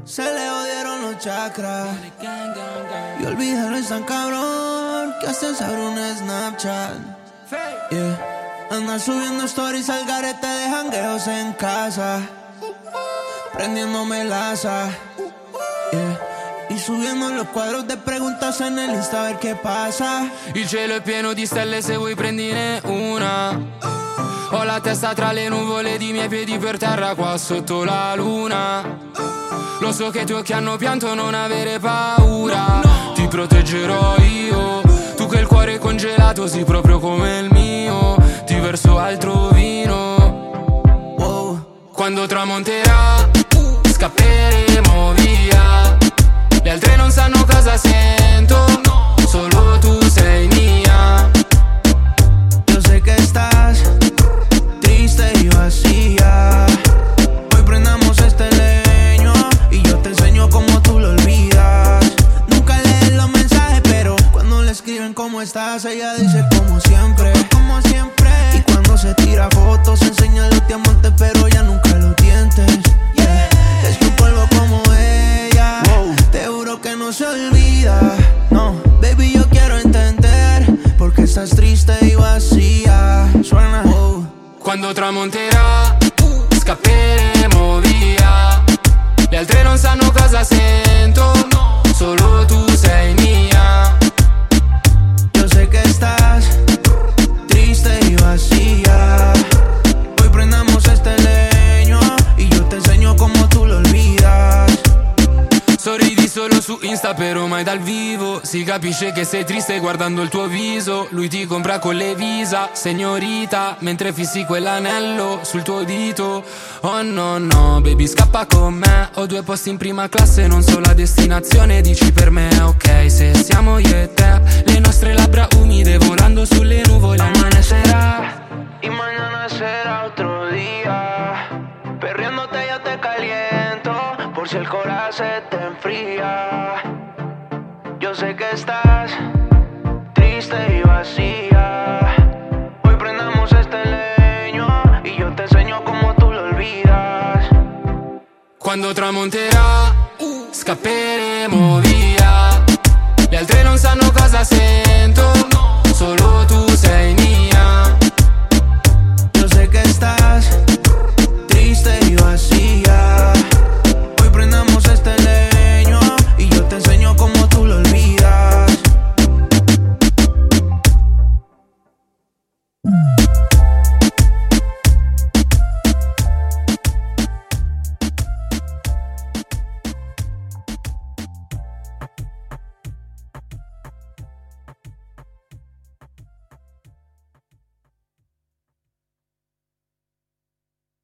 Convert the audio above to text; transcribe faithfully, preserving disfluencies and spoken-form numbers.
Se le jodieron los chakras y olvídalo, es tan cabrón que hasta se abre un Snapchat. Yeah. Anda subiendo stories al garete de jangueos en casa, prendiéndome la asa. Yeah. Y subiendo los quadros de preguntas en el Insta a ver che passa. Il cielo è pieno di stelle, se vuoi prendine una. Ho la testa tra le nuvole ed i miei piedi per terra qua sotto la luna. Lo so che i tuoi occhi hanno pianto, non avere paura. Ti proteggerò io, tu che il cuore è congelato, sì proprio come il mio. Ti verso altro vino. Wow. Quando tramonterà scapperemo via. Le altre non sanno cosa sento, solo tu sei mia. Yo sé que estás triste y vacía. Hoy prendamos este leño y yo te enseño cómo tú lo olvidas. Nunca lees los mensajes, pero cuando le escriben cómo estás, ella dice como siempre, como siempre. Y cuando se tira fotos, enseña los diamantes, pero ya nunca los dientes. Yeah. Es que un polvo como ella, wow, te juro que no se olvida. No, baby, yo quiero entender por qué estás triste y vacía. Suena, wow. Quando tramonterà scapperemo via. Le altre non sanno cosa sento, solo tu sei mia. Yo sé que estás triste y vacía. Hoy prendamos este leño y yo te enseño cómo tú lo olvidas. Sorridi solo su Insta però mai dal vivo. Si capisce che sei triste guardando il tuo viso. Lui ti compra con le visa, signorita, mentre fissi quell'anello sul tuo dito. Oh no no, baby scappa con me. Ho due posti in prima classe, non so la destinazione. Dici per me ok, se siamo io e te. Le nostre labbra umide volando sulle nuvole. Amanecerá y mañana será otro día. Perriéndote ya te caliento, por si el corazón se te enfría. Yo sé que estás triste y vacía. Hoy prendamos este leño y yo te enseño cómo tú lo olvidas. Quando tramonterà scapperemo via. Le altre non sanno cosa sento, solo tu